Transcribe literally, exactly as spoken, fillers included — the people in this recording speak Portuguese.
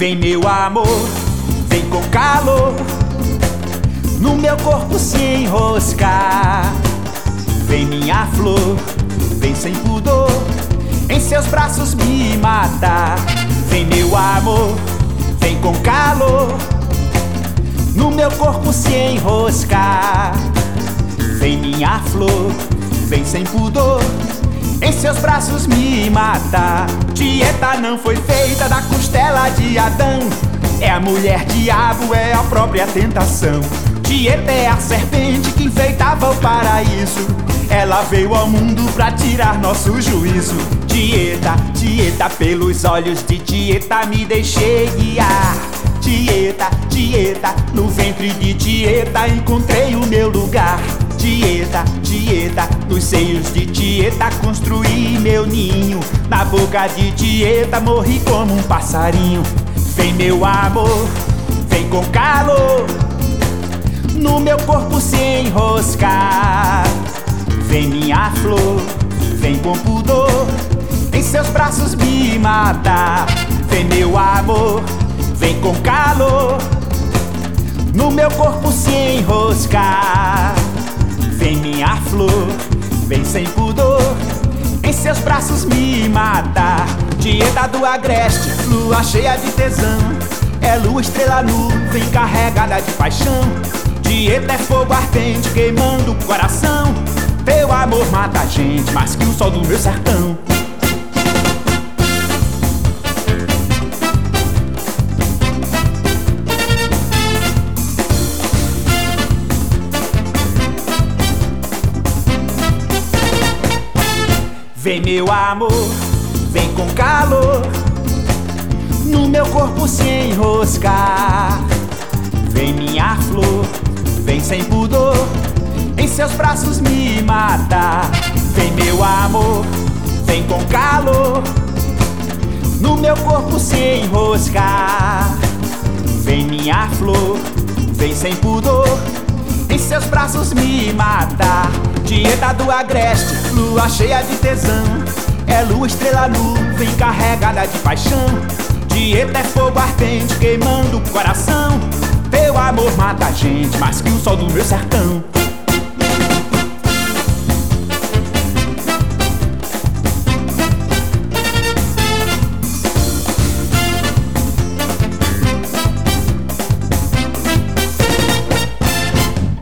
Vem meu amor, vem com calor, no meu corpo se enroscar. Vem minha flor, vem sem pudor, em seus braços me matar. Vem meu amor, vem com calor, no meu corpo se enroscar. Vem minha flor, vem sem pudor, em seus braços me matar. Tieta não foi feita da costela de Adão, é a mulher diabo, é a própria tentação. Tieta é a serpente que enfeitava o paraíso, ela veio ao mundo pra tirar nosso juízo. Tieta, Tieta, pelos olhos de Tieta me deixei guiar. Tieta, Tieta, no ventre de Tieta encontrei o meu lugar. Tieta, Tieta, nos seios de Tieta construí meu ninho. Na boca de Tieta morri como um passarinho. Vem meu amor, vem com calor, no meu corpo se enroscar. Vem minha flor, vem com pudor, em seus braços me matar. Vem meu amor, vem com calor, no meu corpo se enroscar. Vem minha flor, vem sem pudor, em seus braços me matar. Tieta do agreste, lua cheia de tesão, é lua, estrela, nuvem carregada de paixão. Tieta é fogo ardente queimando o coração, teu amor mata a gente mais que o sol do meu sertão. Vem meu amor, vem com calor, no meu corpo se enroscar. Vem minha flor, vem sem pudor, em seus braços me matar. Vem meu amor, vem com calor, no meu corpo se enroscar. Vem minha flor, vem sem pudor, em seus braços me matar. Tieta do agreste, lua cheia de tesão, é lua, estrela, nuvem carregada de paixão. Tieta é fogo ardente queimando o coração, teu amor mata a gente mais que o sol do meu sertão.